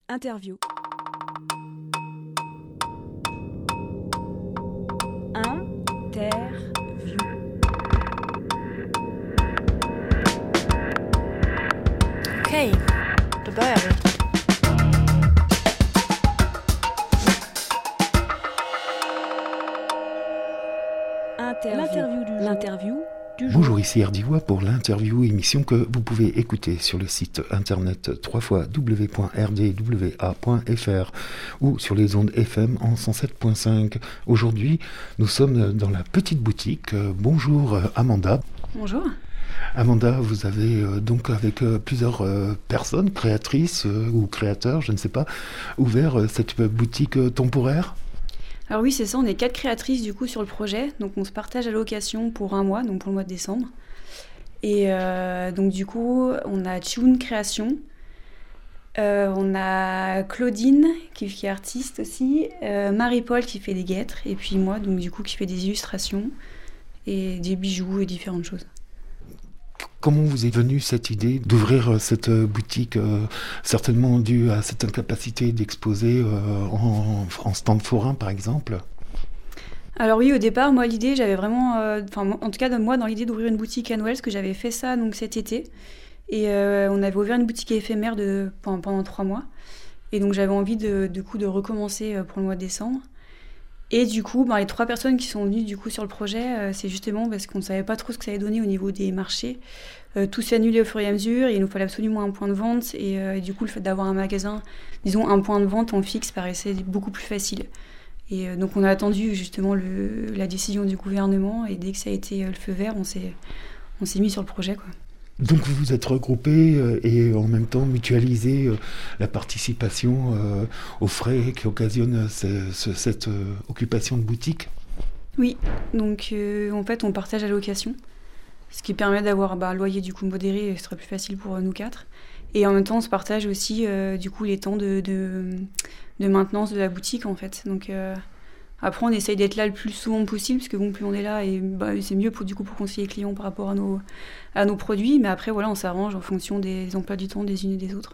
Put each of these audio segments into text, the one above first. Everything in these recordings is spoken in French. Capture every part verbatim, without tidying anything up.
Interview. Interview. Okej, då börjar vi. Interview. L'interview du jour. L'interview du jour. Bonjour, ici Ardivois pour l'interview émission que vous pouvez écouter sur le site internet w w w point r d w a point f r ou sur les ondes F M en cent sept point cinq. Aujourd'hui, nous sommes dans la petite boutique. Bonjour Amanda. Bonjour. Amanda, vous avez euh, donc avec euh, plusieurs euh, personnes, créatrices euh, ou créateurs, je ne sais pas, ouvert euh, cette boutique euh, temporaire. Alors oui, c'est ça, on est quatre créatrices du coup sur le projet, donc on se partage à location pour un mois, donc pour le mois de décembre. Et euh, donc du coup, on a Tune Création, euh, on a Claudine qui, qui est artiste aussi, euh, Marie-Paul qui fait des guêtres, et puis moi donc du coup qui fait des illustrations et des bijoux et différentes choses. Comment vous est venue cette idée d'ouvrir cette boutique, euh, certainement due à cette incapacité d'exposer euh, en, en stand forain par exemple? Alors oui, au départ, moi l'idée, j'avais vraiment, enfin euh, en tout cas moi dans l'idée d'ouvrir une boutique à Noël, parce que j'avais fait ça donc cet été, et euh, on avait ouvert une boutique éphémère de, pendant, pendant trois mois, et donc j'avais envie de, de, coup, de recommencer pour le mois de décembre. Et du coup, ben, les trois personnes qui sont venues du coup, sur le projet, euh, c'est justement parce qu'on ne savait pas trop ce que ça allait donner au niveau des marchés. Euh, tout s'est annulé au fur et à mesure, et il nous fallait absolument un point de vente. Et, euh, et du coup, le fait d'avoir un magasin, disons un point de vente en fixe, paraissait beaucoup plus facile. Et euh, donc on a attendu justement le, la décision du gouvernement, et dès que ça a été euh, le feu vert, on s'est, on s'est mis sur le projet, quoi. Donc vous vous êtes regroupés euh, et en même temps mutualisé euh, la participation euh, aux frais qui occasionnent ce, ce, cette euh, occupation de boutique? Oui, donc euh, en fait on partage la location, ce qui permet d'avoir bah, un loyer du coup modéré, ce serait plus facile pour euh, nous quatre. Et en même temps on se partage aussi euh, du coup les temps de, de, de maintenance de la boutique en fait. Donc euh, après on essaye d'être là le plus souvent possible, parce que bon, plus on est là, et bah, c'est mieux pour, du coup, pour conseiller les clients par rapport à nos, à nos produits. Mais après voilà, on s'arrange en fonction des emplois du temps des unes et des autres.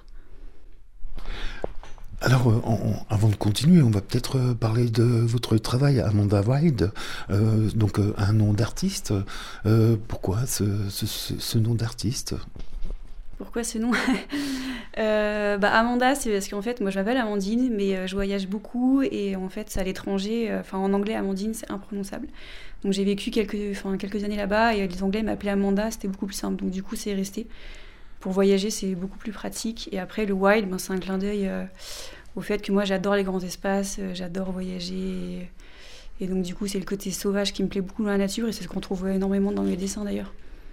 Alors, euh, on, avant de continuer, on va peut-être euh, parler de votre travail, Amanda Wild, euh, donc euh, un nom d'artiste. Euh, pourquoi ce, ce, ce, ce nom d'artiste ? Pourquoi ce nom ? euh, bah Amanda, c'est parce qu'en fait, moi je m'appelle Amandine, mais euh, je voyage beaucoup, et en fait, c'est à l'étranger, enfin euh, en anglais, Amandine, c'est imprononçable. Donc j'ai vécu quelques, enfin, quelques années là-bas, et les Anglais m'appelaient Amanda, c'était beaucoup plus simple. Donc du coup, c'est resté. Pour voyager, c'est beaucoup plus pratique. Et après, le wild, ben, c'est un clin d'œil euh, au fait que moi, j'adore les grands espaces, euh, j'adore voyager. Et, et donc du coup, c'est le côté sauvage qui me plaît beaucoup dans la nature, et c'est ce qu'on trouve énormément dans mes dessins d'ailleurs.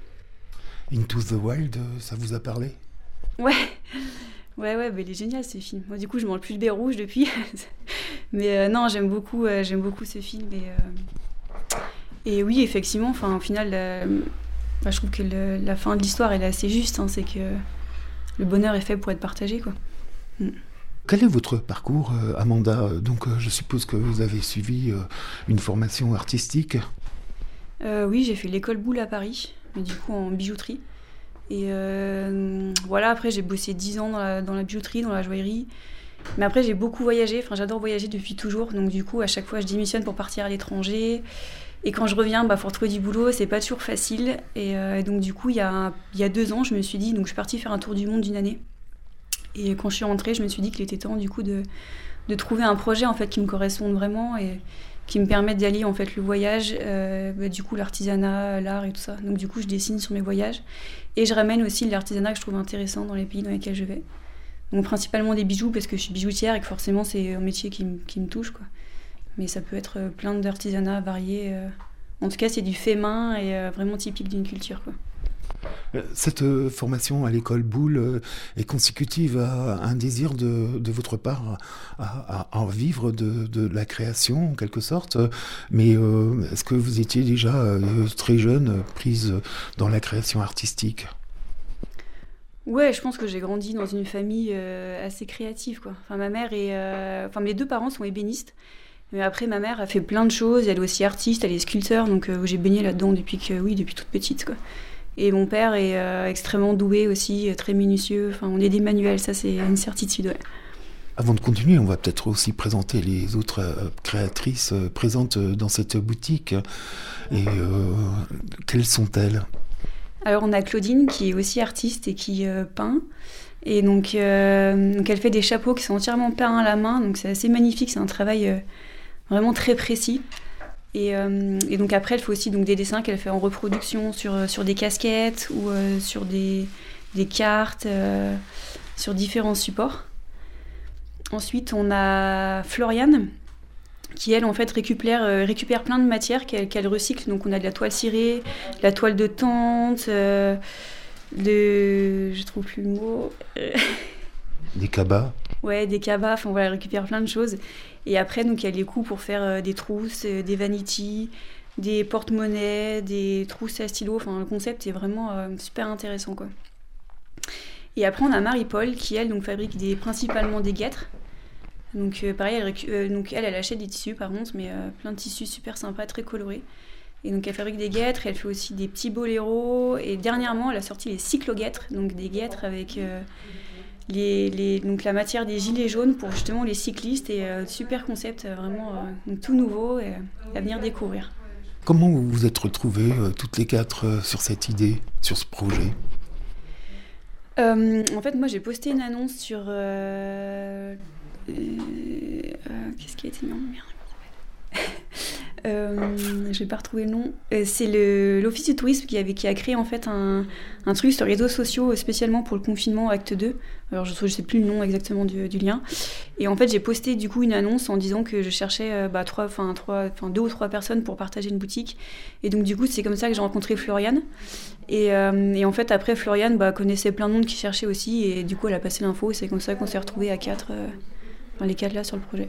Into the Wild, ça vous a parlé ? Ouais, ouais, ouais, bah, il est génial ce film. Moi, du coup, je mange plus de baies rouges depuis. Mais euh, non, j'aime beaucoup, euh, j'aime beaucoup ce film. Et, euh... et oui, effectivement, enfin, au final, euh, bah, je trouve que le, la fin de l'histoire elle est assez juste. Hein, c'est que le bonheur est fait pour être partagé, quoi. Mm. Quel est votre parcours, euh, Amanda ? Donc, euh, je suppose que vous avez suivi euh, une formation artistique. Euh, oui, j'ai fait l'école Boulle à Paris, mais du coup en bijouterie. Et euh, voilà, après j'ai bossé dix ans dans la, dans la bijouterie, dans la joaillerie. Mais après j'ai beaucoup voyagé, enfin j'adore voyager depuis toujours. Donc du coup à chaque fois je démissionne pour partir à l'étranger. Et quand je reviens, bah, pour trouver du boulot, c'est pas toujours facile. Et, euh, et donc du coup il y a, il y a deux ans, je me suis dit, donc je suis partie faire un tour du monde d'une année. Et quand je suis rentrée, je me suis dit qu'il était temps du coup de, de trouver un projet en fait qui me corresponde vraiment, et qui me permettent d'allier en fait le voyage, euh, bah, du coup l'artisanat, l'art et tout ça. Donc du coup je dessine sur mes voyages, et je ramène aussi l'artisanat que je trouve intéressant dans les pays dans lesquels je vais. Donc principalement des bijoux, parce que je suis bijoutière et que forcément c'est un métier qui, m- qui me touche, quoi. Mais ça peut être plein d'artisanats variés. Euh... En tout cas c'est du fait main, et euh, vraiment typique d'une culture, quoi. Cette euh, formation à l'école Boulle euh, est consécutive à un désir de, de votre part à, à, à vivre de, de la création en quelque sorte. Mais euh, est-ce que vous étiez déjà euh, très jeune, euh, prise dans la création artistique ? Ouais, je pense que j'ai grandi dans une famille euh, assez créative, quoi. Enfin, ma mère est, euh... enfin mes deux parents sont ébénistes. Mais après, ma mère a fait plein de choses. Elle est aussi artiste, elle est sculpteur, donc euh, j'ai baigné là-dedans depuis que, oui, depuis toute petite, quoi. Et mon père est euh, extrêmement doué aussi, très minutieux. Enfin, on est des manuels, ça c'est une certitude. Ouais. Avant de continuer, on va peut-être aussi présenter les autres euh, créatrices euh, présentes dans cette boutique. Et euh, quelles sont-elles ? Alors on a Claudine qui est aussi artiste et qui euh, peint. Et donc, euh, donc elle fait des chapeaux qui sont entièrement peints à la main. Donc c'est assez magnifique, c'est un travail euh, vraiment très précis. Et, euh, et donc après elle fait aussi donc, des dessins qu'elle fait en reproduction sur, sur des casquettes ou euh, sur des, des cartes, euh, sur différents supports. Ensuite, on a Floriane, qui elle en fait récupère, euh, récupère plein de matières qu'elle, qu'elle recycle. Donc on a de la toile cirée, de la toile de tente, euh, de... je trouve plus le mot. Des cabas. Ouais, des cabas, enfin voilà, elle récupère plein de choses. Et après, donc elle les coud pour faire euh, des trousses, euh, des vanities, des porte-monnaies, des trousses à stylo. Enfin, le concept est vraiment euh, super intéressant, quoi. Et après, on a Marie-Paul, qui elle donc fabrique des, principalement des guêtres. Donc euh, pareil, elle, récu- euh, donc, elle, elle achète des tissus par contre, mais euh, plein de tissus super sympas, très colorés. Et donc elle fabrique des guêtres, elle fait aussi des petits boléros. Et dernièrement, elle a sorti les cyclo-guêtres, donc des guêtres avec euh, les, les, donc la matière des gilets jaunes pour justement les cyclistes. Et euh, super concept, euh, vraiment euh, donc, tout nouveau et, euh, à venir découvrir. Comment vous vous êtes retrouvées euh, toutes les quatre euh, sur cette idée, sur ce projet ? euh, En fait, moi j'ai posté une annonce sur... Euh, Euh, euh, qu'est-ce qui a été mis en merde euh, je vais pas retrouver le nom. Euh, c'est le, l'Office du tourisme qui, avait, qui a créé en fait un, un truc sur les réseaux sociaux spécialement pour le confinement acte deux. Alors je ne sais plus le nom exactement du, du lien. Et en fait j'ai posté du coup une annonce en disant que je cherchais euh, bah, trois, trois, deux ou trois personnes pour partager une boutique. Et donc du coup c'est comme ça que j'ai rencontré Floriane. Et, euh, et en fait après Floriane bah, connaissait plein de monde qui cherchait aussi. Et du coup elle a passé l'info et c'est comme ça qu'on s'est retrouvés à quatre. Euh, Enfin, les quatre là sur le projet.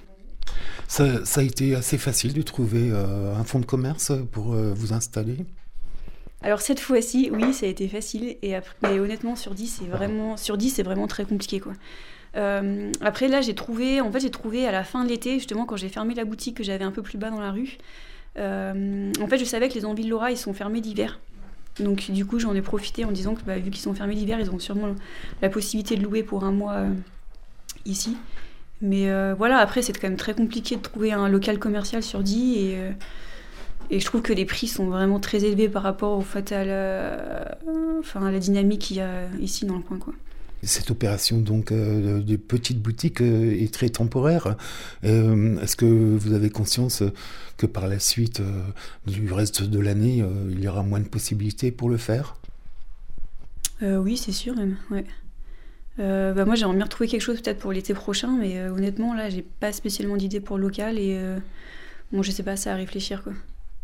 Ça, ça a été assez facile de trouver euh, un fonds de commerce pour euh, vous installer ? Alors cette fois-ci, oui, ça a été facile. Et après, mais honnêtement, sur dix, c'est vraiment, sur dix, c'est vraiment très compliqué, quoi. Euh, après, là, j'ai trouvé, en fait, j'ai trouvé à la fin de l'été, justement, quand j'ai fermé la boutique que j'avais un peu plus bas dans la rue. Euh, en fait, je savais que les Envies de Laura, ils sont fermés l'hiver. Donc, du coup, j'en ai profité en disant que, bah, vu qu'ils sont fermés l'hiver, ils ont sûrement la possibilité de louer pour un mois euh, ici. Mais euh, voilà, après, c'est quand même très compliqué de trouver un local commercial sur dix et, euh, et je trouve que les prix sont vraiment très élevés par rapport au fait à la, enfin, à la dynamique qu'il y a ici dans le coin, quoi. Cette opération donc euh, de petite boutique euh, est très temporaire. Euh, est-ce que vous avez conscience que par la suite euh, du reste de l'année, euh, il y aura moins de possibilités pour le faire ? euh, Oui, c'est sûr même, ouais. Euh, bah moi j'aimerais bien retrouver quelque chose peut-être pour l'été prochain, mais euh, honnêtement là j'ai pas spécialement d'idée pour le local et euh, bon je sais pas, c'est à réfléchir, quoi.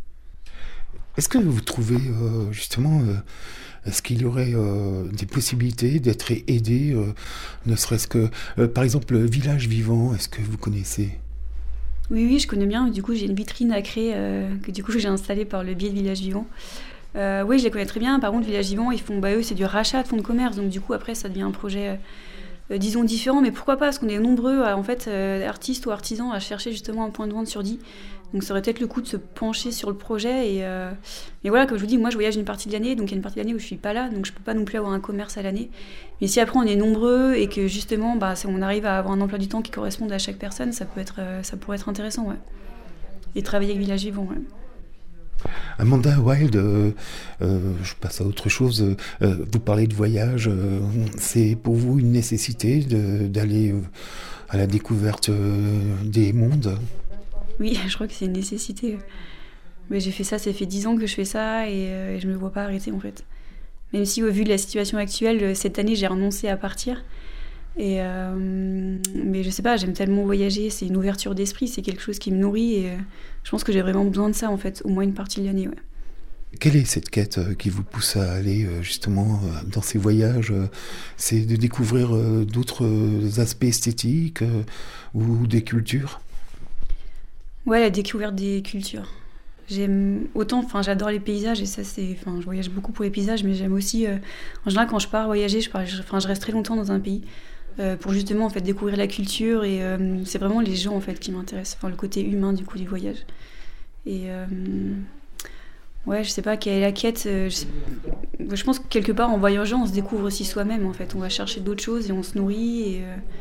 Est-ce que vous trouvez euh, justement, euh, est-ce qu'il y aurait euh, des possibilités d'être aidé, euh, ne serait-ce que euh, par exemple Village Vivant, est-ce que vous connaissez ? Oui oui je connais bien, du coup j'ai une vitrine à créer euh, que du coup j'ai installée par le biais de Village Vivant. Euh, oui, je les connais très bien. Par contre, Village Vivant, ils font, bah, eux, c'est du rachat de fonds de commerce. Donc, du coup, après, ça devient un projet, euh, disons, différent. Mais pourquoi pas ? Parce qu'on est nombreux, à, en fait, euh, artistes ou artisans, à chercher justement un point de vente sur dix. Donc, ça aurait peut-être le coup de se pencher sur le projet. Et, euh, et voilà, comme je vous dis, moi, je voyage une partie de l'année. Donc, il y a une partie de l'année où je suis pas là. Donc, je peux pas non plus avoir un commerce à l'année. Mais si après, on est nombreux et que justement, bah, on arrive à avoir un emploi du temps qui corresponde à chaque personne, ça, peut être, euh, ça pourrait être intéressant, ouais. Et travailler avec Village Vivant, ouais. Amanda Wild, euh, euh, je passe à autre chose. Euh, vous parlez de voyage. Euh, c'est pour vous une nécessité de, d'aller euh, à la découverte euh, des mondes ? Oui, je crois que c'est une nécessité. Mais j'ai fait ça, ça fait dix ans que je fais ça et, euh, et je me vois pas arrêter en fait. Même si au vu de la situation actuelle, cette année j'ai renoncé à partir. Et euh, mais je sais pas, j'aime tellement voyager, c'est une ouverture d'esprit, c'est quelque chose qui me nourrit et euh, je pense que j'ai vraiment besoin de ça en fait, au moins une partie de l'année, ouais. Quelle est cette quête qui vous pousse à aller justement dans ces voyages ? C'est de découvrir d'autres aspects esthétiques ou des cultures ? Ouais, la découverte des cultures. J'aime autant, enfin j'adore les paysages et ça c'est, enfin je voyage beaucoup pour les paysages, mais j'aime aussi, euh, en général quand je pars voyager, je, pars, enfin, je reste très longtemps dans un pays. Euh, pour justement en fait découvrir la culture et euh, c'est vraiment les gens en fait qui m'intéressent, enfin le côté humain du coup du voyage. Et euh, ouais, je sais pas quelle est la quête. Euh, je, sais, je pense que quelque part en voyageant on se découvre aussi soi-même en fait. On va chercher d'autres choses et on se nourrit et, euh,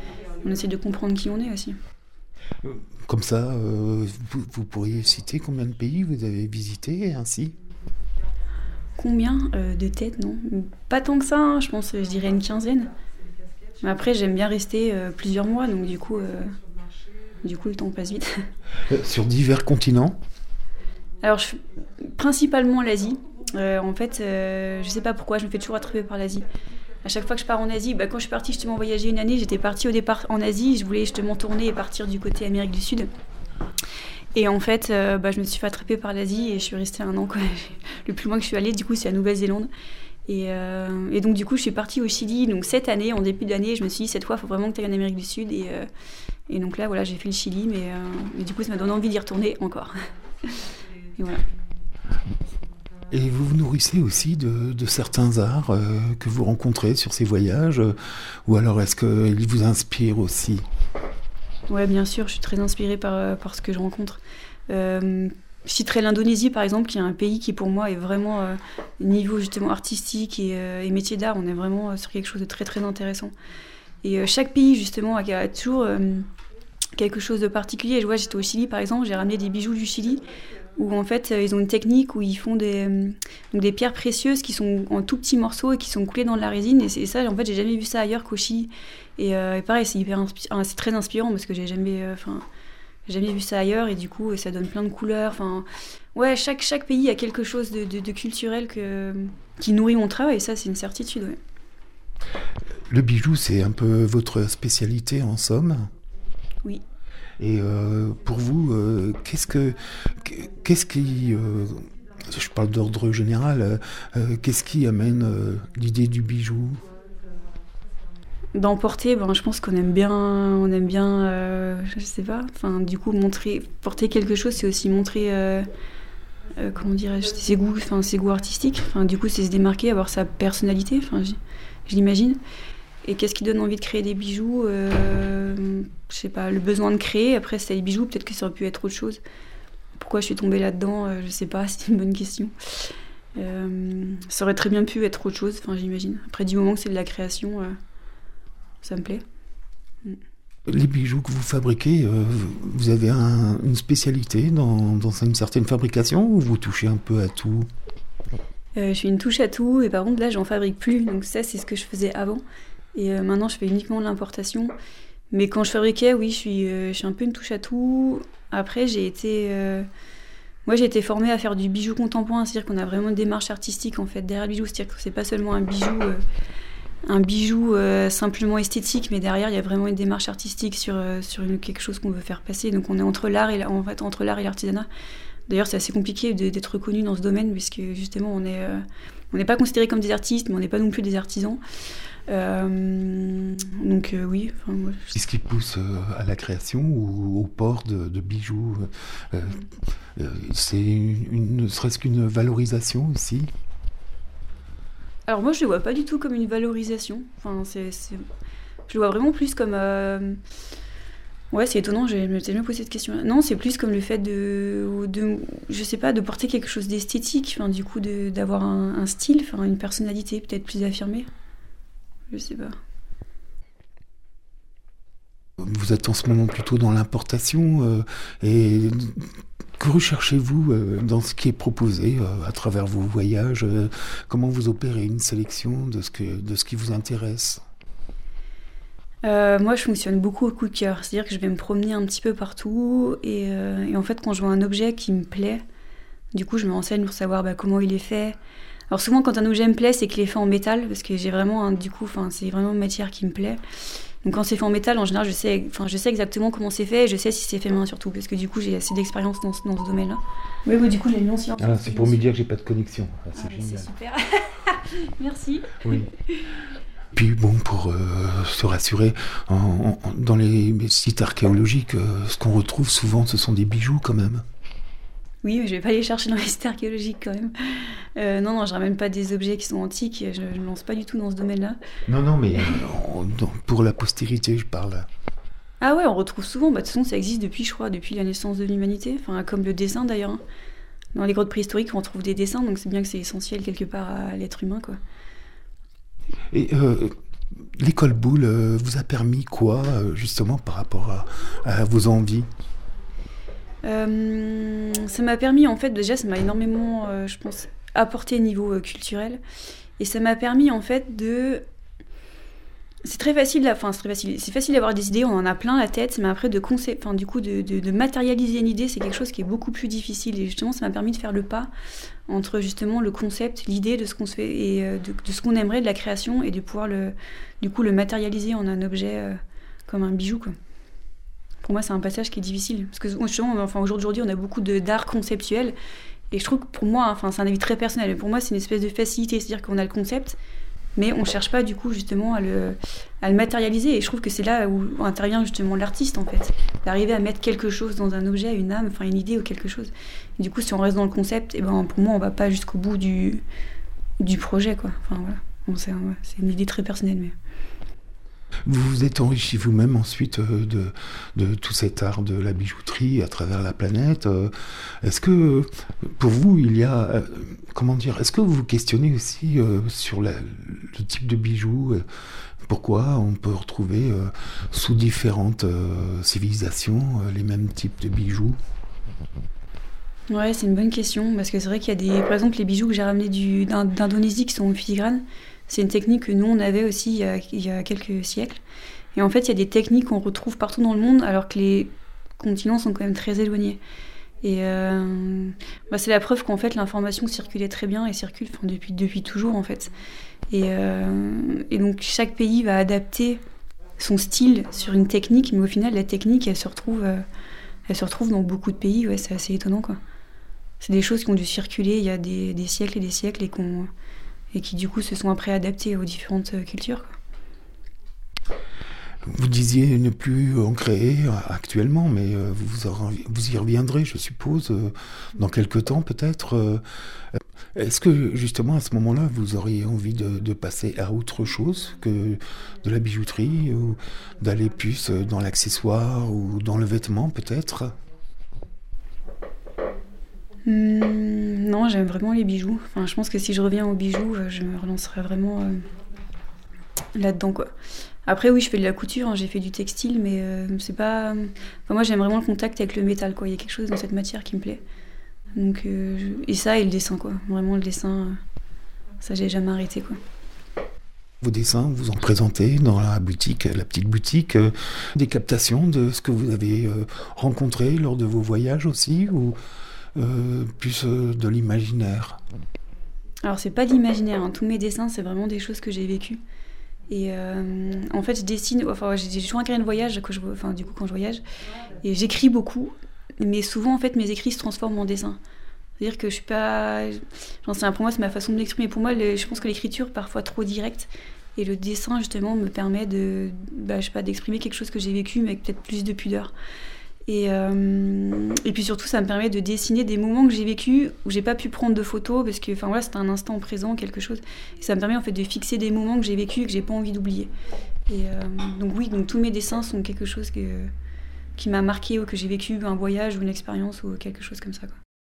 on essaie de comprendre qui on est aussi. Comme ça, euh, vous, vous pourriez citer combien de pays vous avez visité ainsi ? Combien euh, de têtes, non ? Pas tant que ça, hein, je pense, je dirais une quinzaine. Mais après, j'aime bien rester euh, plusieurs mois, donc du coup, euh, du coup, le temps passe vite. Sur divers continents ? Alors, je, principalement l'Asie. Euh, en fait, euh, je sais pas pourquoi, je me fais toujours attraper par l'Asie. À chaque fois que je pars en Asie, bah, quand je suis partie justement voyager une année, j'étais partie au départ en Asie, je voulais justement tourner et partir du côté Amérique du Sud. Et en fait, euh, bah, je me suis fait attraper par l'Asie et je suis restée un an, quoi. Le plus loin que je suis allée, du coup, c'est la Nouvelle-Zélande. Et, euh, et donc, du coup, je suis partie au Chili. Donc, cette année, en début d'année, je me suis dit, cette fois, il faut vraiment que tu ailles en Amérique du Sud. Et, euh, et donc là, voilà, j'ai fait le Chili, mais, euh, mais du coup, ça m'a donné envie d'y retourner encore. Et voilà. Et vous vous nourrissez aussi de, de certains arts euh, que vous rencontrez sur ces voyages, euh, ou alors est-ce qu'ils vous inspirent aussi ? Ouais, bien sûr, je suis très inspirée par, par ce que je rencontre. Euh, je citerai l'Indonésie, par exemple, qui est un pays qui, pour moi, est vraiment, euh, niveau justement artistique et, euh, et métier d'art, on est vraiment euh, sur quelque chose de très, très intéressant. Et euh, chaque pays, justement, a, a toujours euh, quelque chose de particulier. Je vois, j'étais au Chili, par exemple, j'ai ramené des bijoux du Chili, où en fait euh, ils ont une technique où ils font des, euh, donc des pierres précieuses qui sont en tout petits morceaux et qui sont coulées dans de la résine, et, et ça en fait j'ai jamais vu ça ailleurs qu'au Chili, et, euh, et pareil c'est hyper inspi- ah, c'est très inspirant parce que j'ai jamais enfin euh, jamais vu ça ailleurs, et du coup ça donne plein de couleurs, enfin ouais, chaque chaque pays a quelque chose de, de, de culturel que, qui nourrit mon travail, et ça c'est une certitude. Ouais. Le bijou, c'est un peu votre spécialité en somme ? Oui. Et euh, pour vous, euh, qu'est-ce que, qu'est-ce qui, euh, je parle d'ordre général, euh, qu'est-ce qui amène euh, l'idée du bijou ? D'en porter, ben, je pense qu'on aime bien, on aime bien, euh, je sais pas, enfin du coup montrer, porter quelque chose, c'est aussi montrer, euh, euh, comment dirais-je, ses goûts, enfin ses goûts artistiques. Enfin du coup c'est se démarquer, avoir sa personnalité, enfin je l'imagine. Et qu'est-ce qui donne envie de créer des bijoux ? euh, Je sais pas, le besoin de créer. Après, c'était les bijoux, peut-être que ça aurait pu être autre chose. Pourquoi je suis tombée là-dedans ? euh, Je sais pas, c'est une bonne question. Euh, ça aurait très bien pu être autre chose, enfin, j'imagine. Après, du moment que c'est de la création, euh, ça me plaît. Les bijoux que vous fabriquez, euh, vous avez un, une spécialité dans, dans une certaine fabrication, ou vous touchez un peu à tout ? euh, Je suis une touche à tout, et par contre, là, j'en fabrique plus. Donc ça, c'est ce que je faisais avant. Et euh, maintenant, je fais uniquement de l'importation. Mais quand je fabriquais, oui, je suis, euh, je suis un peu une touche à tout. Après, j'ai été... Euh... Moi, j'ai été formée à faire du bijou contemporain. C'est-à-dire qu'on a vraiment une démarche artistique, en fait, derrière le bijou. C'est-à-dire que c'est pas seulement un bijou, euh, un bijou euh, simplement esthétique, mais derrière, il y a vraiment une démarche artistique sur, euh, sur une, quelque chose qu'on veut faire passer. Donc, on est entre l'art et, la... en fait, entre l'art et l'artisanat. D'ailleurs, c'est assez compliqué de, d'être reconnu dans ce domaine, puisque, justement, on est, euh... on n'est pas considérés comme des artistes, mais on n'est pas non plus des artisans. Euh, donc euh, oui. Moi, je... C'est ce qui pousse euh, à la création ou au port de, de bijoux. Euh, euh, c'est une, une, ne serait-ce qu'une valorisation aussi. Alors moi, je le vois pas du tout comme une valorisation. Enfin, c'est, c'est... je le vois vraiment plus comme. Euh... Ouais, c'est étonnant. Je me suis jamais posé cette question. Non, c'est plus comme le fait de, de, je sais pas, de porter quelque chose d'esthétique. Enfin, du coup, de, d'avoir un, un style, enfin, une personnalité peut-être plus affirmée. Je sais pas. Vous êtes en ce moment plutôt dans l'importation, euh, et que recherchez-vous euh, dans ce qui est proposé euh, à travers vos voyages euh, Comment vous opérez une sélection de ce, que, de ce qui vous intéresse ? euh, Moi, je fonctionne beaucoup au coup de cœur. C'est-à-dire que je vais me promener un petit peu partout, et, euh, et en fait, quand je vois un objet qui me plaît, du coup, je me renseigne pour savoir bah, comment il est fait. Alors souvent, quand un objet me plaît, c'est qu'il est fait en métal, parce que j'ai vraiment, un, du coup, enfin, c'est vraiment une matière qui me plaît. Donc quand c'est fait en métal, en général, je sais, enfin, je sais exactement comment c'est fait, et je sais si c'est fait main surtout, parce que du coup, j'ai assez d'expérience dans, dans ce domaine-là. Oui, oui, du coup, j'ai mis en science. Ah, c'est pour me dire que j'ai pas de connexion. Ah, c'est ah, génial. C'est super. Merci. Oui. Puis bon, pour euh, se rassurer, en, en, dans les sites archéologiques, euh, ce qu'on retrouve souvent, ce sont des bijoux quand même. Oui, mais je vais pas les chercher dans les sites archéologiques quand même. Euh, non, non, je ramène pas des objets qui sont antiques. Je ne me lance pas du tout dans ce domaine-là. Non, non, mais en, dans, pour la postérité, je parle. Ah ouais, on retrouve souvent. Bah, de toute façon, ça existe depuis, je crois, depuis la naissance de l'humanité. Enfin, comme le dessin d'ailleurs. Dans les grottes préhistoriques, on trouve des dessins, donc c'est bien que c'est essentiel quelque part à l'être humain, quoi. Et euh, l'école Boulle euh, vous a permis quoi, euh, justement, par rapport à, à vos envies ? euh, Ça m'a permis, en fait, déjà, ça m'a énormément, euh, je pense, apporté au niveau euh, culturel. Et ça m'a permis, en fait, de... C'est très facile, enfin c'est très facile, c'est facile d'avoir des idées, on en a plein la tête, mais après de concept, enfin du coup de, de, de matérialiser une idée, c'est quelque chose qui est beaucoup plus difficile. Et justement, ça m'a permis de faire le pas entre justement le concept, l'idée de ce qu'on se fait et de, de ce qu'on aimerait de la création et de pouvoir le, du coup le matérialiser en un objet euh, comme un bijou, quoi. Pour moi, c'est un passage qui est difficile parce que justement, enfin aujourd'hui, on a beaucoup de, d'art conceptuel et je trouve que pour moi, enfin c'est un avis très personnel, mais pour moi, c'est une espèce de facilité, c'est-à-dire qu'on a le concept. Mais on ne cherche pas du coup justement à le, à le matérialiser et je trouve que c'est là où intervient justement l'artiste en fait, d'arriver à mettre quelque chose dans un objet, une âme, enfin une idée ou quelque chose. Et du coup si on reste dans le concept, et ben pour moi on va pas jusqu'au bout du, du projet quoi. Enfin voilà, bon, c'est, ouais, c'est une idée très personnelle mais... Vous vous êtes enrichi vous-même ensuite euh, de, de tout cet art de la bijouterie à travers la planète. Euh, est-ce que pour vous il y a, euh, comment dire, est-ce que vous vous questionnez aussi euh, sur la, le type de bijoux, euh, pourquoi on peut retrouver euh, sous différentes euh, civilisations euh, les mêmes types de bijoux ? Ouais, c'est une bonne question parce que c'est vrai qu'il y a des, par exemple les bijoux que j'ai ramenés du, d'Indonésie qui sont en filigrane. C'est une technique que nous, on avait aussi il y a, il y a quelques siècles. Et en fait, il y a des techniques qu'on retrouve partout dans le monde, alors que les continents sont quand même très éloignés. Et euh, bah, c'est la preuve qu'en fait, l'information circulait très bien et circule enfin, depuis, depuis toujours, en fait. Et, euh, et donc, chaque pays va adapter son style sur une technique, mais au final, la technique, elle se retrouve, euh, elle se retrouve dans beaucoup de pays. Ouais, c'est assez étonnant, quoi. C'est des choses qui ont dû circuler il y a des, des siècles et des siècles et qu'on... et qui du coup se sont après adaptés aux différentes cultures, quoi. Vous disiez ne plus en créer actuellement, mais vous, vous y reviendrez, je suppose, dans quelques temps peut-être. Est-ce que justement à ce moment-là, vous auriez envie de, de passer à autre chose que de la bijouterie, ou d'aller plus dans l'accessoire ou dans le vêtement peut-être ? Mmh, non, j'aime vraiment les bijoux. Enfin, je pense que si je reviens aux bijoux, je me relancerai vraiment euh, là-dedans, quoi. Après, oui, je fais de la couture, hein, j'ai fait du textile, mais euh, c'est pas... Enfin, moi, j'aime vraiment le contact avec le métal, quoi. Il y a quelque chose dans cette matière qui me plaît. Donc, euh, je... Et ça, et le dessin, quoi. Vraiment, le dessin, ça, j'ai jamais arrêté, quoi. Vos dessins, vous en présentez dans la boutique, la petite boutique, euh, des captations de ce que vous avez euh, rencontré lors de vos voyages aussi, ou... Euh, plus euh, de l'imaginaire. Alors c'est pas de l'imaginaire, hein. Tous mes dessins c'est vraiment des choses que j'ai vécues. Et euh, en fait je dessine, enfin j'ai, j'ai toujours un carnet de voyage quand je, enfin du coup quand je voyage, et j'écris beaucoup, mais souvent en fait mes écrits se transforment en dessins. C'est-à-dire que je suis pas, j'en sais, pour moi c'est ma façon de m'exprimer. Pour moi le, je pense que l'écriture parfois trop directe et le dessin justement me permet de, bah, je sais pas, d'exprimer quelque chose que j'ai vécu mais avec peut-être plus de pudeur. Et, euh, et puis surtout, ça me permet de dessiner des moments que j'ai vécus où j'ai pas pu prendre de photos parce que, enfin voilà, c'était un instant présent, quelque chose. Et ça me permet en fait de fixer des moments que j'ai vécus et que j'ai pas envie d'oublier. Et euh, donc oui, donc tous mes dessins sont quelque chose que, qui m'a marqué ou que j'ai vécu, un voyage ou une expérience ou quelque chose comme ça, quoi.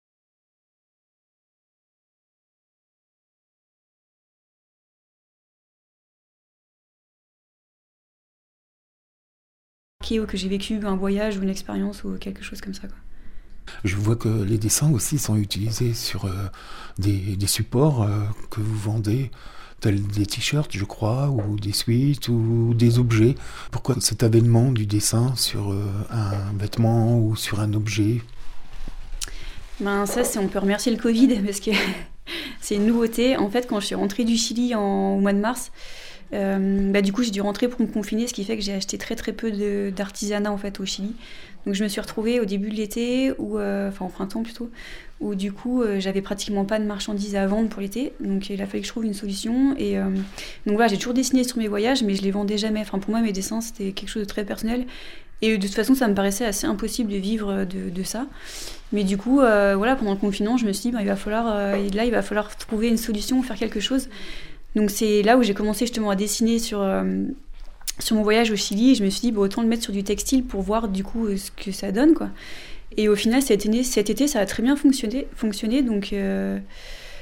Ou que j'ai vécu un voyage ou une expérience ou quelque chose comme ça, quoi. Je vois que les dessins aussi sont utilisés sur euh, des, des supports euh, que vous vendez, tels des t-shirts, je crois, ou des suites, ou des objets. Pourquoi cet avènement du dessin sur euh, un vêtement ou sur un objet ? Ben ça, c'est, on peut remercier le Covid, parce que c'est une nouveauté. En fait, quand je suis rentrée du Chili en, au mois de mars, Euh, bah, du coup j'ai dû rentrer pour me confiner, ce qui fait que j'ai acheté très très peu de, d'artisanat en fait au Chili. Donc je me suis retrouvée au début de l'été, ou euh, enfin au printemps plutôt, où du coup euh, j'avais pratiquement pas de marchandises à vendre pour l'été, donc il a fallu que je trouve une solution. Et euh, donc voilà, j'ai toujours dessiné sur mes voyages, mais je les vendais jamais. Enfin pour moi mes dessins c'était quelque chose de très personnel, et de toute façon ça me paraissait assez impossible de vivre de, de ça. Mais du coup euh, voilà, pendant le confinement je me suis dit bah, il va falloir euh, là il va falloir trouver une solution, faire quelque chose. Donc c'est là où j'ai commencé justement à dessiner sur, euh, sur mon voyage au Chili, et je me suis dit bah, autant le mettre sur du textile pour voir du coup ce que ça donne, quoi. Et au final cet été, cet été ça a très bien fonctionné, fonctionné donc, euh,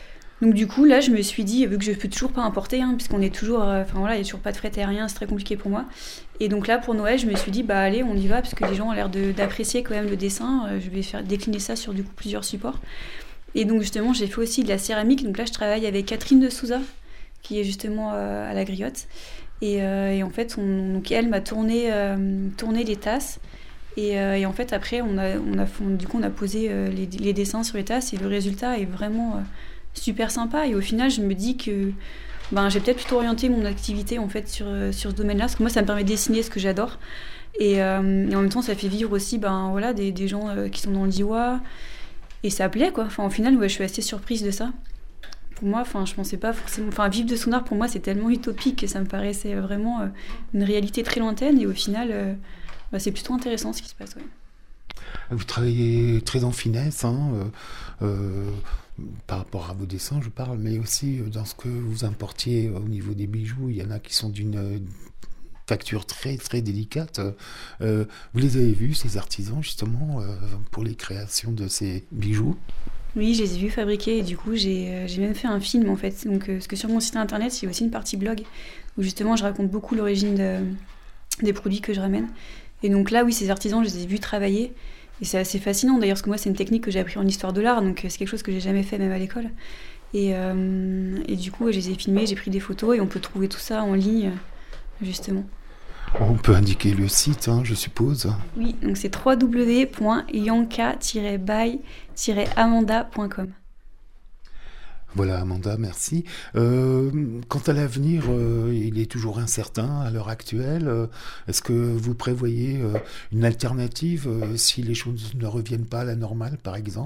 Donc du coup, là, je me suis dit, vu que je peux toujours pas importer, hein, puisqu'on est toujours, enfin euh, voilà, il y a toujours pas de fret aérien, c'est très compliqué pour moi. Et donc là, pour Noël, je me suis dit, bah allez, on y va, parce que les gens ont l'air de, d'apprécier quand même le dessin. Euh, je vais faire décliner ça sur du coup plusieurs supports. Et donc justement, j'ai fait aussi de la céramique. Donc là, je travaille avec Catherine de Souza, qui est justement euh, à la Griotte. Et, euh, et en fait, on, donc elle m'a tourné, euh, tourné les tasses. Et, euh, et en fait, après, on a, on a, on, du coup, on a posé euh, les, les dessins sur les tasses. Et le résultat est vraiment euh, super sympa. Et au final, je me dis que ben, j'ai peut-être plutôt orienté mon activité en fait, sur, sur ce domaine-là. Parce que moi, ça me permet de dessiner ce que j'adore. Et, euh, et en même temps, ça fait vivre aussi ben, voilà, des, des gens euh, qui sont dans le Diois. Et ça plaît, quoi. Enfin, au final, ouais, je suis assez surprise de ça. Pour moi, enfin, je pensais pas forcément... Enfin, vivre de son art, pour moi, c'est tellement utopique que ça me paraissait vraiment euh, une réalité très lointaine. Et au final, euh, bah, c'est plutôt intéressant ce qui se passe, ouais. Vous travaillez très en finesse, hein, euh, euh, par rapport à vos dessins, je parle, mais aussi dans ce que vous importiez au niveau des bijoux. Il y en a qui sont d'une facture très, très délicate. Euh, vous les avez vus, ces artisans, justement, euh, pour les créations de ces bijoux ? Oui, je les ai vus fabriquer et du coup, j'ai, euh, j'ai même fait un film, en fait. Donc, euh, parce que sur mon site internet, j'ai aussi une partie blog où, justement, je raconte beaucoup l'origine de, des produits que je ramène. Et donc là, oui, ces artisans, je les ai vus travailler. Et c'est assez fascinant, d'ailleurs, parce que moi, c'est une technique que j'ai appris en histoire de l'art, donc c'est quelque chose que j'ai jamais fait, même à l'école. Et, euh, et du coup, je les ai filmés, j'ai pris des photos, et on peut trouver tout ça en ligne, justement. On peut indiquer le site, hein, je suppose. Oui, donc c'est w w w point yanka tiret by tiret amanda point com. Voilà, Amanda, merci. Euh, quant à l'avenir, euh, il est toujours incertain à l'heure actuelle. Euh, est-ce que vous prévoyez euh, une alternative euh, si les choses ne reviennent pas à la normale, par exemple ?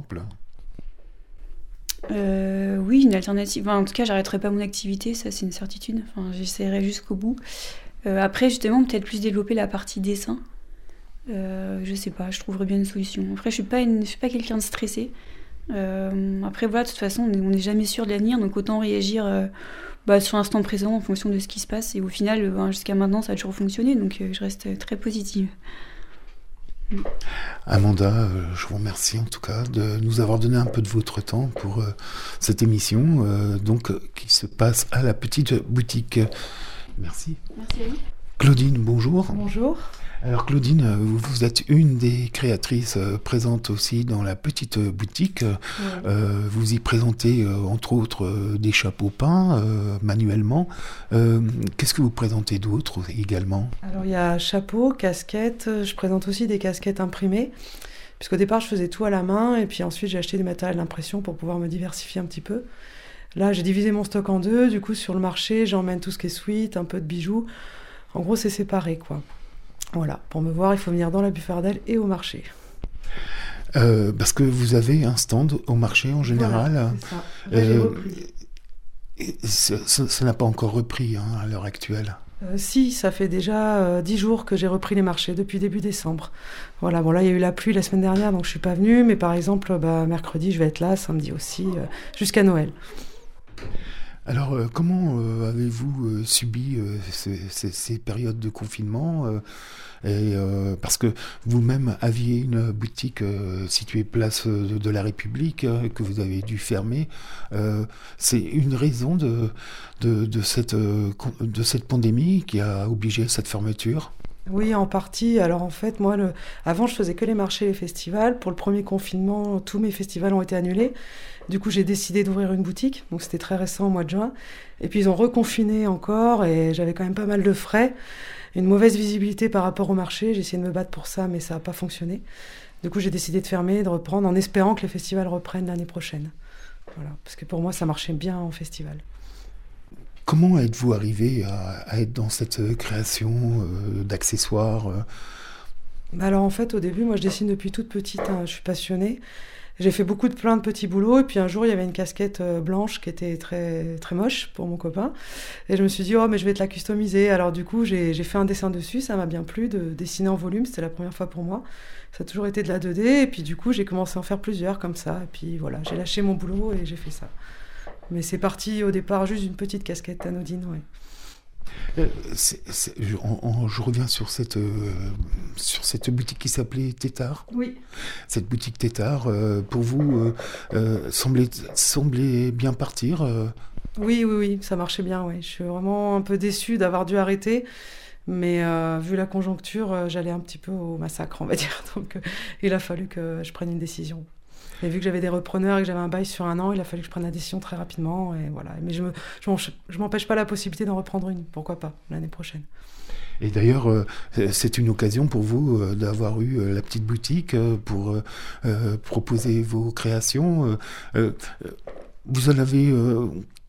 euh, Oui, une alternative. Enfin, en tout cas, j'arrêterai pas mon activité, ça c'est une certitude. Enfin, j'essaierai jusqu'au bout. Euh, après, justement, peut-être plus développer la partie dessin. Euh, je sais pas, je trouverais bien une solution. Après, je suis pas, une, je suis pas quelqu'un de stressé. Euh, après, voilà, de toute façon, on n'est jamais sûr de l'avenir, donc autant réagir euh, bah, sur l'instant présent en fonction de ce qui se passe. Et au final, euh, ben, jusqu'à maintenant, ça a toujours fonctionné, donc euh, je reste très positive. Amanda, euh, je vous remercie en tout cas de nous avoir donné un peu de votre temps pour euh, cette émission, euh, donc qui se passe à la petite boutique. Merci. Merci à vous. Claudine, bonjour. Bonjour. Alors Claudine, vous êtes une des créatrices présentes aussi dans la petite boutique. Ouais. Euh, vous y présentez euh, entre autres euh, des chapeaux peints euh, manuellement. Euh, qu'est-ce que vous présentez d'autre également ? Alors il y a chapeaux, casquettes, je présente aussi des casquettes imprimées. Puisqu'au départ je faisais tout à la main et puis ensuite j'ai acheté du matériel d'impression pour pouvoir me diversifier un petit peu. Là j'ai divisé mon stock en deux, du coup sur le marché j'emmène tout ce qui est suite, un peu de bijoux. En gros c'est séparé quoi. Voilà, pour me voir, il faut venir dans la Buffardelle et au marché. Euh, parce que vous avez un stand au marché en général. Voilà, c'est ça. Là, j'ai repris. Et ça, ça, ça n'a pas encore repris hein, à l'heure actuelle. Euh, si, ça fait déjà euh, dix jours que j'ai repris les marchés depuis début décembre. Voilà, bon là il y a eu la pluie la semaine dernière, donc je suis pas venue, mais par exemple, bah, mercredi je vais être là, samedi aussi, euh, jusqu'à Noël. Alors, euh, comment euh, avez-vous euh, subi euh, ces, ces, ces périodes de confinement euh, et, euh, parce que vous-même aviez une boutique euh, située place de, de la République euh, que vous avez dû fermer. Euh, c'est une raison de, de, de, cette, euh, de cette pandémie qui a obligé cette fermeture ? Oui, en partie. Alors en fait, moi, le... avant, je faisais que les marchés et les festivals. Pour le premier confinement, tous mes festivals ont été annulés. Du coup, j'ai décidé d'ouvrir une boutique. Donc c'était très récent, au mois de juin. Et puis ils ont reconfiné encore et j'avais quand même pas mal de frais. Une mauvaise visibilité par rapport au marché. J'ai essayé de me battre pour ça, mais ça n'a pas fonctionné. Du coup, j'ai décidé de fermer, de reprendre, en espérant que les festivals reprennent l'année prochaine. Voilà. Parce que pour moi, ça marchait bien en festival. Comment êtes-vous arrivé à, à être dans cette création euh, d'accessoires euh... Alors en fait, au début, moi je dessine depuis toute petite, hein, je suis passionnée. J'ai fait beaucoup de plein de petits boulots et puis un jour il y avait une casquette euh, blanche qui était très, très moche pour mon copain. Et je me suis dit, oh mais je vais te la customiser. Alors du coup, j'ai, j'ai fait un dessin dessus, ça m'a bien plu de dessiner en volume, c'était la première fois pour moi. Ça a toujours été de la deux D et puis du coup j'ai commencé à en faire plusieurs comme ça. Et puis voilà, j'ai lâché mon boulot et j'ai fait ça. Mais c'est parti au départ juste d'une petite casquette anodine, ouais. Euh, c'est, c'est, je, on, on, je reviens sur cette, euh, sur cette boutique qui s'appelait Tétard. Oui. Cette boutique Tétard, euh, pour vous, euh, euh, semblait, semblait bien partir euh... Oui, oui, oui, ça marchait bien. Oui. Je suis vraiment un peu déçue d'avoir dû arrêter. Mais euh, vu la conjoncture, euh, j'allais un petit peu au massacre, on va dire. Donc euh, il a fallu que je prenne une décision. Et vu que j'avais des repreneurs et que j'avais un bail sur un an, il a fallu que je prenne la décision très rapidement. Et voilà. Mais je ne m'empêche pas la possibilité d'en reprendre une, pourquoi pas, l'année prochaine. Et d'ailleurs, euh, c'est une occasion pour vous euh, d'avoir eu euh, la petite boutique euh, pour euh, euh, proposer vos créations. Euh, euh, vous en avez... Euh,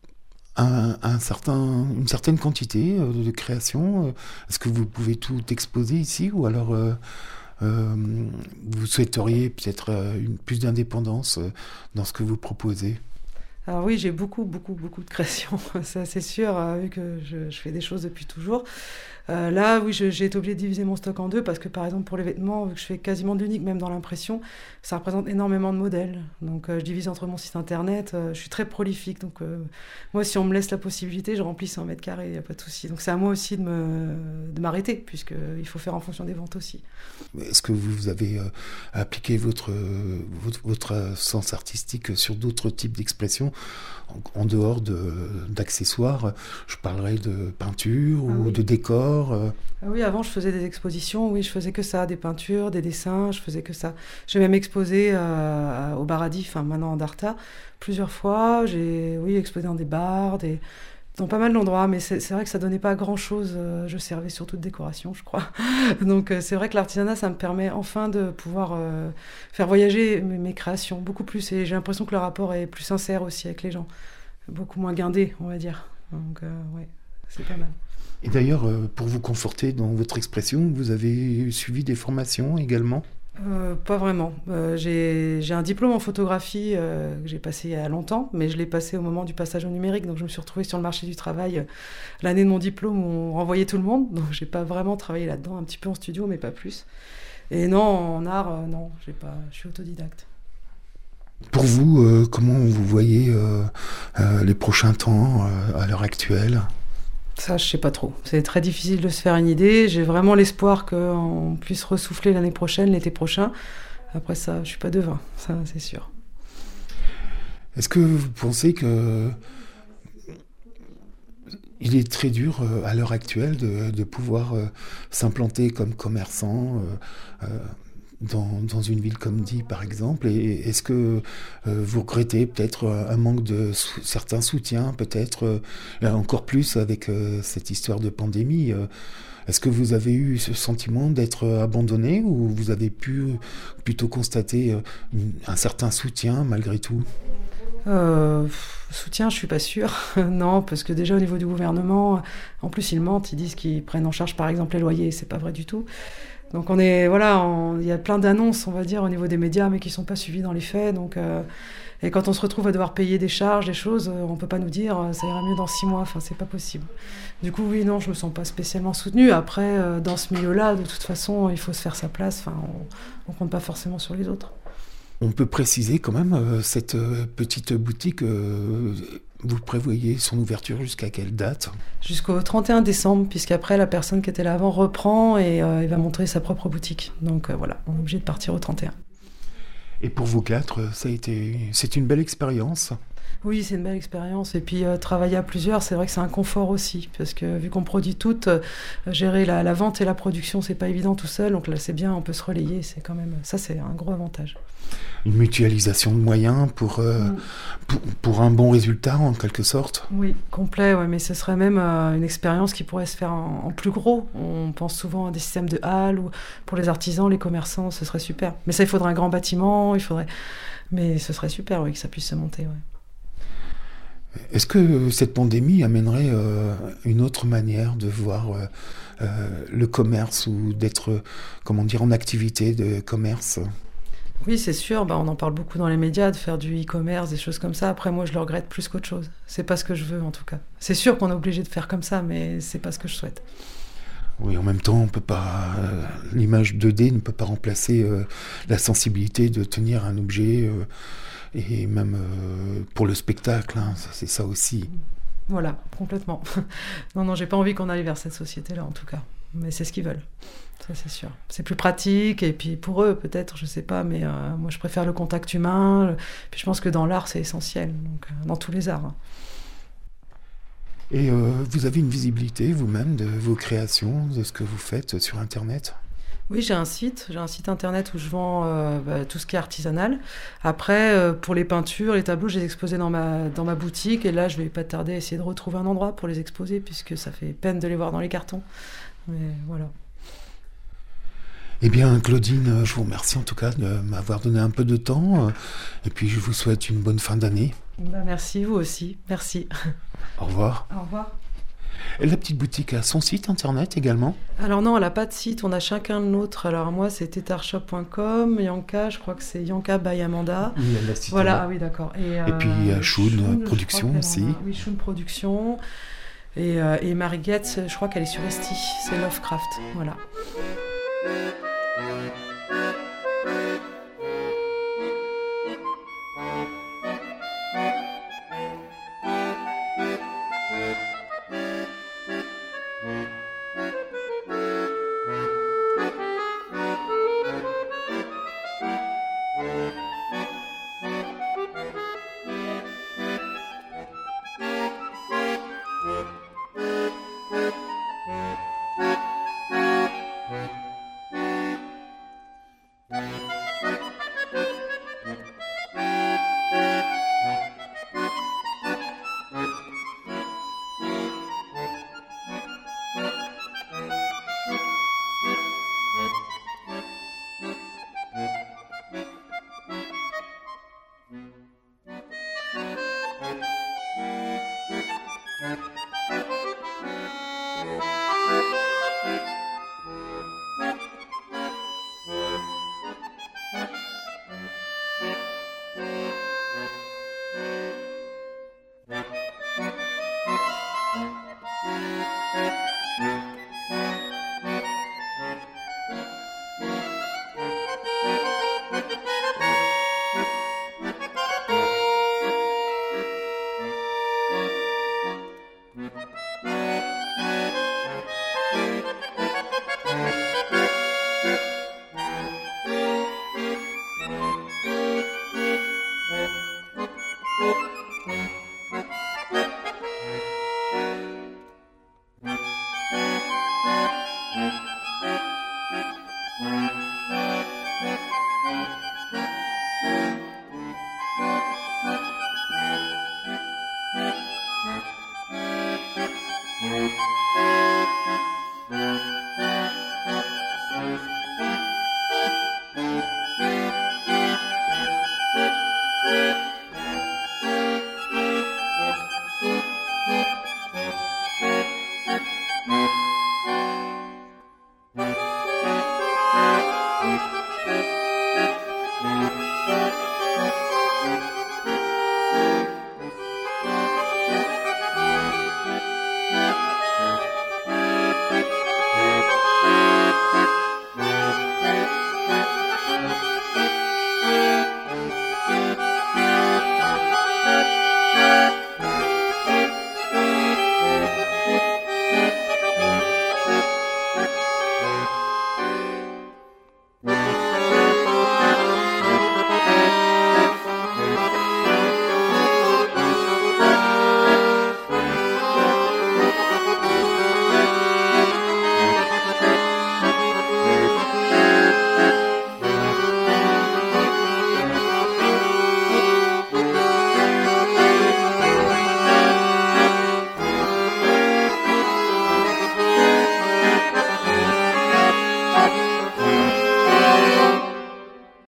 Un, un certain, une certaine quantité euh, de création. Est-ce que vous pouvez tout exposer ici ou alors euh, euh, vous souhaiteriez peut-être euh, une, plus d'indépendance euh, dans ce que vous proposez? Alors oui, j'ai beaucoup, beaucoup, beaucoup de créations, ça c'est sûr, euh, vu que je, je fais des choses depuis toujours. Euh, là, oui, je, j'ai été obligée de diviser mon stock en deux parce que, par exemple, pour les vêtements, vu que je fais quasiment de l'unique, même dans l'impression, ça représente énormément de modèles. Donc, euh, je divise entre mon site internet, euh, je suis très prolifique. Donc, euh, moi, si on me laisse la possibilité, je remplis cent mètres carrés, il n'y a pas de souci. Donc, c'est à moi aussi de, me, de m'arrêter, puisqu'il faut faire en fonction des ventes aussi. Est-ce que vous avez euh, appliqué votre, euh, votre, votre sens artistique sur d'autres types d'expressions en, en dehors de, d'accessoires? Je parlerai de peinture ah, ou oui. de décor. Euh... Ah oui, avant, je faisais des expositions. Oui, je faisais que ça, des peintures, des dessins. Je faisais que ça. J'ai même exposé euh, au Baradis, enfin maintenant en Darta, plusieurs fois. J'ai, oui, exposé dans des bars, des... dans pas mal d'endroits, mais c'est, c'est vrai que ça donnait pas grand-chose. Je servais surtout de décoration, je crois. Donc c'est vrai que l'artisanat, ça me permet enfin de pouvoir euh, faire voyager mes, mes créations beaucoup plus. Et j'ai l'impression que le rapport est plus sincère aussi avec les gens. Beaucoup moins guindé, on va dire. Donc euh, ouais, c'est pas mal. Et d'ailleurs, euh, pour vous conforter dans votre expression, vous avez suivi des formations également ? Euh, pas vraiment. Euh, j'ai, j'ai un diplôme en photographie euh, que j'ai passé il y a longtemps, mais je l'ai passé au moment du passage au numérique, donc je me suis retrouvée sur le marché du travail euh, l'année de mon diplôme où on renvoyait tout le monde, donc j'ai pas vraiment travaillé là-dedans, un petit peu en studio, mais pas plus. Et non, en art, euh, non, j'ai pas, je suis autodidacte. Pour vous, euh, comment vous voyez euh, euh, les prochains temps euh, à l'heure actuelle ? Ça, je sais pas trop. C'est très difficile de se faire une idée. J'ai vraiment l'espoir qu'on puisse ressouffler l'année prochaine, l'été prochain. Après ça, je suis pas devin, ça c'est sûr. Est-ce que vous pensez que il est très dur euh, à l'heure actuelle de, de pouvoir euh, s'implanter comme commerçant euh, euh, Dans, dans une ville comme Die, par exemple, et est-ce que euh, vous regrettez peut-être un manque de sou- certains soutiens, peut-être euh, encore plus avec euh, cette histoire de pandémie euh, Est-ce que vous avez eu ce sentiment d'être abandonné ou vous avez pu plutôt constater euh, un certain soutien malgré tout ? Euh, soutien, je suis pas sûre. Non, parce que déjà au niveau du gouvernement, en plus ils mentent, ils disent qu'ils prennent en charge par exemple les loyers, c'est pas vrai du tout. Donc on est, voilà, il y a plein d'annonces, on va dire, au niveau des médias, mais qui ne sont pas suivies dans les faits. Donc, euh, et quand on se retrouve à devoir payer des charges, des choses, on ne peut pas nous dire euh, ça ira mieux dans six mois. Enfin, c'est pas possible. Du coup, oui, non, je me sens pas spécialement soutenue. Après, euh, dans ce milieu-là, de toute façon, il faut se faire sa place. Enfin, on ne compte pas forcément sur les autres. On peut préciser quand même, euh, cette euh, petite boutique, euh, vous prévoyez son ouverture jusqu'à quelle date ? Jusqu'au trente et un décembre, puisqu'après, la personne qui était là avant reprend et euh, il va montrer sa propre boutique. Donc euh, voilà, on est obligé de partir au trente et un. Et pour vous quatre, ça a été, c'est une belle expérience ? Oui, c'est une belle expérience. Et puis, euh, travailler à plusieurs, c'est vrai que c'est un confort aussi. Parce que vu qu'on produit toutes, euh, gérer la, la vente et la production, c'est pas évident tout seul. Donc là, c'est bien, on peut se relayer. C'est quand même, ça, c'est un gros avantage. Une mutualisation de moyens pour, euh, mm. pour, pour un bon résultat, en quelque sorte ? Oui, complet, ouais, mais ce serait même euh, une expérience qui pourrait se faire en, en plus gros. On pense souvent à des systèmes de halles, ou pour les artisans, les commerçants, ce serait super. Mais ça, il faudrait un grand bâtiment, il faudrait... Mais ce serait super, oui, que ça puisse se monter, ouais. Est-ce que cette pandémie amènerait euh, une autre manière de voir euh, euh, le commerce ou d'être, euh, comment dire, en activité de commerce ? Oui, c'est sûr. Bah, on en parle beaucoup dans les médias, de faire du e-commerce, des choses comme ça. Après, moi, je le regrette plus qu'autre chose. C'est pas ce que je veux, en tout cas. C'est sûr qu'on est obligé de faire comme ça, mais c'est pas ce que je souhaite. Oui, en même temps, on peut pas. Euh, l'image deux D ne peut pas remplacer euh, la sensibilité de tenir un objet. Euh, Et même euh, pour le spectacle, hein, ça, c'est ça aussi. Voilà, complètement. Non, non, j'ai pas envie qu'on aille vers cette société-là, en tout cas. Mais c'est ce qu'ils veulent, ça c'est sûr. C'est plus pratique, et puis pour eux, peut-être, je sais pas, mais euh, moi je préfère le contact humain. Puis je pense que dans l'art, c'est essentiel, donc, euh, dans tous les arts. Hein. Et euh, vous avez une visibilité vous-même de vos créations, de ce que vous faites sur Internet ? Oui, j'ai un site, j'ai un site internet où je vends euh, bah, tout ce qui est artisanal. Après, euh, pour les peintures, les tableaux, je les exposais dans ma, dans ma boutique. Et là, je vais pas tarder à essayer de retrouver un endroit pour les exposer, puisque ça fait peine de les voir dans les cartons. Mais voilà. Eh bien, Claudine, je vous remercie en tout cas de m'avoir donné un peu de temps. Et puis, je vous souhaite une bonne fin d'année. Bah, merci, vous aussi. Merci. Au revoir. Au revoir. Et la petite boutique a son site internet également ? Alors non, elle n'a pas de site, on a chacun le nôtre. Alors moi, c'est tetarshop point com, Yanka, je crois que c'est Yanka by Amanda. Oui, elle l'a cité. Voilà, ah oui, d'accord. Et, et puis il y a Shun Production aussi. A, oui, Shun Production. Et, euh, et Marie Getz, je crois qu'elle est sur Esti, c'est Lovecraft. Voilà.